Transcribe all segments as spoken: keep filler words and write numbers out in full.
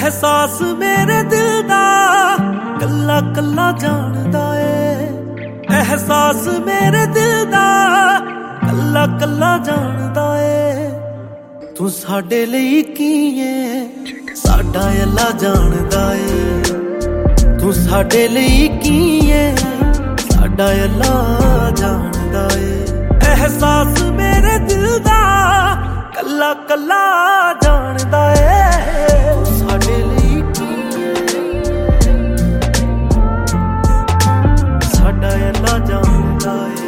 एहसास मेरे दिल दा कल्ला कल्ला जानदा ए। एहसास मेरे दिल दा कल्ला कल्ला जानदा ए। तू साडे लई की है साडा अल्लाह जानदा ए। तू साडे लई की है साडा अल्लाह जानदा ए। एहसास मेरे दिल दा कल्ला कल्ला जानदा ए। तू साडे लई की साडा अल्लाह जानदा ए।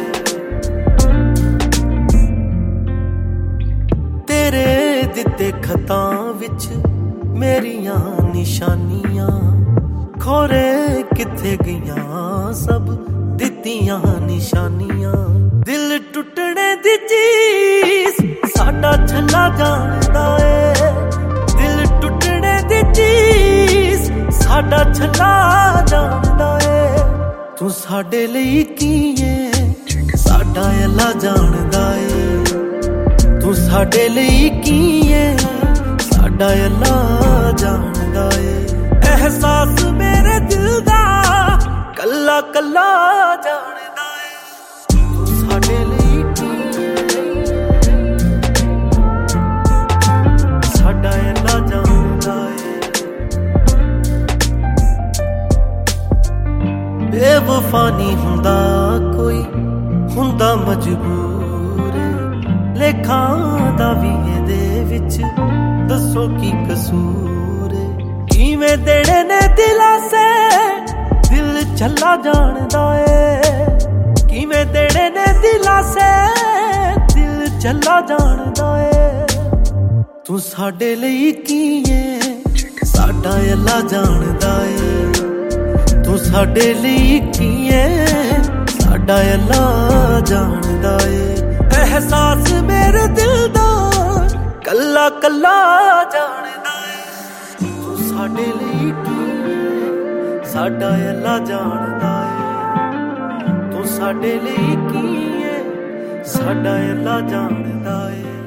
तेरे दिते खतां विच मेरियां निशानियां खोरे किथे गईयां सब दित्तियां निशानियां। दिल टुटने दी चीज साडा छल्ला जानदा ए। दिल टुटने दी चीज साडा छल्ला जानदा ए। तू साडे लई की है साडा अल्लाह जानदा ए। तू साडे लई की है साडा अल्लाह जानदा ए। एहसास मेरे दिल दा कल्ला कल्ला जानदा ए। तू साडे लई की साडा अल्लाह जानदा ए। बेवफा नहीं हुंदा कोई हुंदा मजबूर। लेखां दा वी इहदे विच दसो की कसूर। किवें देने ने दिलासे दिल छल्ला जानदा ए। किवें देने ने दिलासे दिल छल्ला जानदा ए। तू साडे लई की है साडा अल्लाह जानदा ए। तू साडे लई की है साडा अल्लाह जानदा ए। एहसास मेरे दिल दा कल्ला कल्ला जानदा ए। तू साडे लई की साडा अल्लाह जानदा ए। तू साडे लई की है साडा अल्लाह जानदा ए।